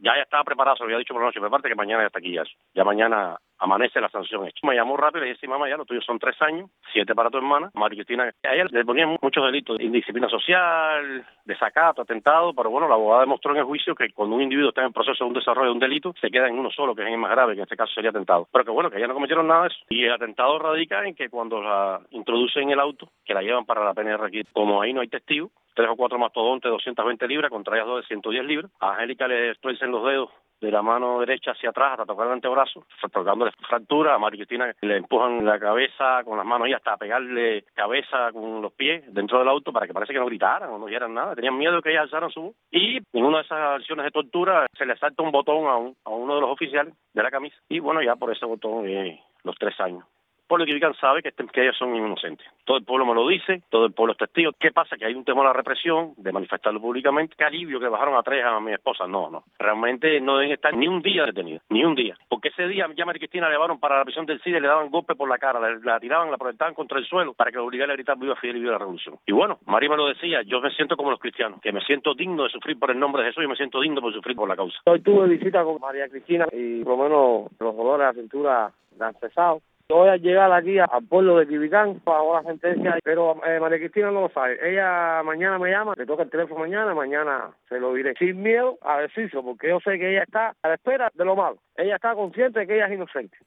Ya estaba preparado, se lo había dicho por la noche, prepárate que mañana ya está aquí ya mañana amanece la sanción hecha. Me llamó rápido y le dije, sí, mamá, ya lo tuyo son 3 años, 7 para tu hermana. María Cristina, a ella le ponían muchos delitos, indisciplina social, desacato, atentado, pero bueno, la abogada demostró en el juicio que cuando un individuo está en proceso de un desarrollo de un delito, se queda en uno solo, que es el más grave, que en este caso sería atentado. Pero que bueno, que ella no cometieron nada de eso. Y el atentado radica en que cuando la introducen en el auto, que la llevan para la PNR aquí, como ahí no hay testigos, 3 o 4 mastodontes, 220 libras, contra ellas 2 de 110 libras. A Angélica le tuercen los dedos de la mano derecha hacia atrás hasta tocar el antebrazo, provocándole fractura. A María Cristina le empujan la cabeza con las manos y hasta pegarle cabeza con los pies dentro del auto para que parece que no gritaran o no dijeran nada. Tenían miedo de que ella alzaran su voz. Y en una de esas acciones de tortura se le salta un botón a uno de los oficiales de la camisa. Y bueno, ya por ese botón los 3 años. El pueblo de sabe que ellos son inocentes. Todo el pueblo me lo dice, todo el pueblo es testigo. ¿Qué pasa? Que hay un temor a la represión, de manifestarlo públicamente. Qué alivio que bajaron a 3 a mi esposa. No. Realmente no deben estar ni un día detenidos, ni un día. Porque ese día ya María Cristina la llevaron para la prisión del CIDE, le daban golpes por la cara, la tiraban, la proyectaban contra el suelo para que la obligara a gritar viva Fidel y viva la revolución. Y bueno, María me lo decía, yo me siento como los cristianos, que me siento digno de sufrir por el nombre de Jesús y me siento digno por sufrir por la causa. Hoy tuve visita con María Cristina y por lo menos los dolores a la cintura la han cesado. Voy a llegar aquí al pueblo de Quibicán, pagó la sentencia, pero María Cristina no lo sabe. Ella mañana me llama, le toca el teléfono mañana se lo diré. Sin miedo a decirlo, porque yo sé que ella está a la espera de lo malo. Ella está consciente de que ella es inocente.